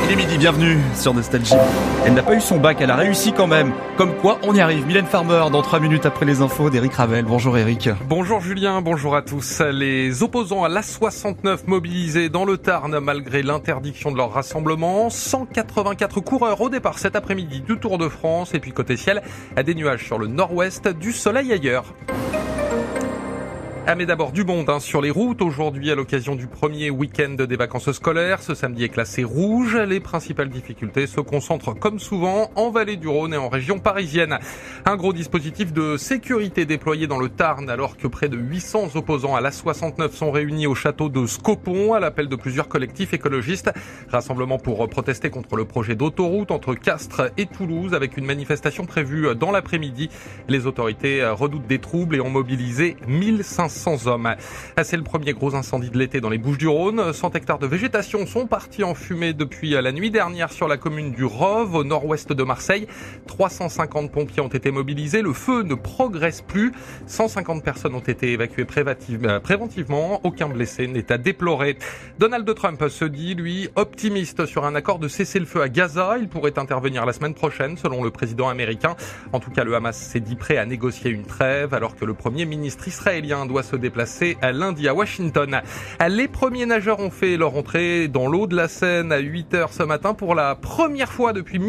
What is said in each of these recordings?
Il est midi, bienvenue sur Nostalgie. Elle n'a pas eu son bac, elle a réussi quand même. Comme quoi, on y arrive. Mylène Farmer, dans 3 minutes après les infos d'Éric Ravel. Bonjour Éric. Bonjour Julien, bonjour à tous. Les opposants à l'A69 mobilisés dans le Tarn malgré l'interdiction de leur rassemblement. 184 coureurs au départ cet après-midi du Tour de France. Et puis côté ciel, des nuages sur le nord-ouest, du soleil ailleurs. Mais d'abord du monde sur les routes. Aujourd'hui, à l'occasion du premier week-end des vacances scolaires, ce samedi est classé rouge. Les principales difficultés se concentrent comme souvent en vallée du Rhône et en région parisienne. Un gros dispositif de sécurité déployé dans le Tarn alors que près de 800 opposants à l'A69 sont réunis au château de Scopon à l'appel de plusieurs collectifs écologistes. Rassemblement pour protester contre le projet d'autoroute entre Castres et Toulouse avec une manifestation prévue dans l'après-midi. Les autorités redoutent des troubles et ont mobilisé 1500 hommes. C'est le premier gros incendie de l'été dans les Bouches-du-Rhône. 100 hectares de végétation sont partis en fumée depuis la nuit dernière sur la commune du Rove, au nord-ouest de Marseille. 350 pompiers ont été mobilisés. Le feu ne progresse plus. 150 personnes ont été évacuées préventivement. Aucun blessé n'est à déplorer. Donald Trump se dit, lui, optimiste sur un accord de cessez-le-feu à Gaza. Il pourrait intervenir la semaine prochaine, selon le président américain. En tout cas, le Hamas s'est dit prêt à négocier une trêve, alors que le premier ministre israélien doit se déplacer à lundi à Washington. Les premiers nageurs ont fait leur entrée dans l'eau de la Seine à 8h ce matin pour la première fois depuis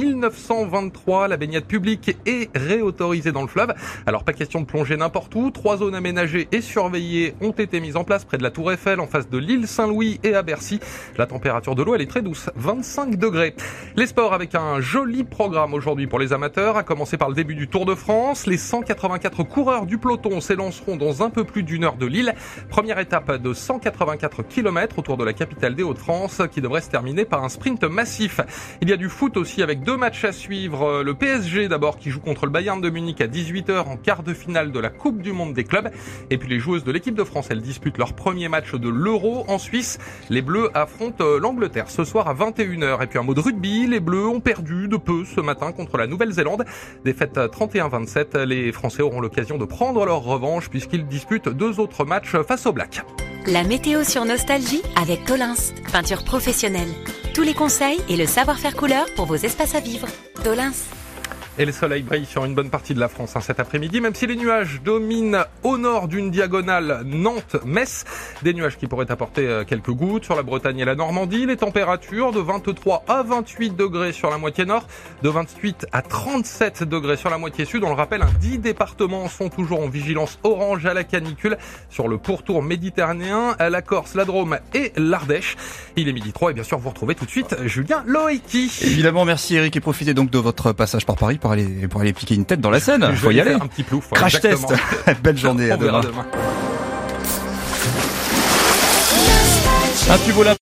1923. La baignade publique est réautorisée dans le fleuve. Alors pas question de plonger n'importe où. 3 zones aménagées et surveillées ont été mises en place près de la Tour Eiffel, en face de l'île Saint-Louis et à Bercy. La température de l'eau, elle est très douce, 25 degrés. Les sports avec un joli programme aujourd'hui pour les amateurs, à commencer par le début du Tour de France. Les 184 coureurs du peloton s'élanceront dans un peu plus d'une heure de Lille. Première étape de 184 km autour de la capitale des Hauts-de-France qui devrait se terminer par un sprint massif. Il y a du foot aussi avec 2 matchs à suivre. Le PSG d'abord qui joue contre le Bayern de Munich à 18h en quart de finale de la Coupe du Monde des clubs. Et puis les joueuses de l'équipe de France, elles disputent leur premier match de l'Euro en Suisse. Les Bleus affrontent l'Angleterre ce soir à 21h. Et puis un mot de rugby, les Bleus ont perdu de peu ce matin contre la Nouvelle-Zélande. Défaite 31-27, les Français auront l'occasion de prendre leur revanche puisqu'ils disputent 2 autres matchs face aux Blacks. La météo sur Nostalgie avec Tolins, peinture professionnelle. Tous les conseils et le savoir-faire couleur pour vos espaces à vivre. Tolins. Et le soleil brille sur une bonne partie de la France cet après-midi, même si les nuages dominent au nord d'une diagonale Nantes-Metz. Des nuages qui pourraient apporter quelques gouttes sur la Bretagne et la Normandie. Les températures de 23 à 28 degrés sur la moitié nord, de 28 à 37 degrés sur la moitié sud. On le rappelle, 10 départements sont toujours en vigilance orange à la canicule sur le pourtour méditerranéen, la Corse, la Drôme et l'Ardèche. Il est midi 3 et bien sûr vous retrouvez tout de suite Julien Loïki. Évidemment, merci Éric et profitez donc de votre passage par Paris pour aller piquer une tête dans la Seine. Faut y aller. Un petit plouf. Crash exactement. test. Belle journée. À demain. Un tube olympique.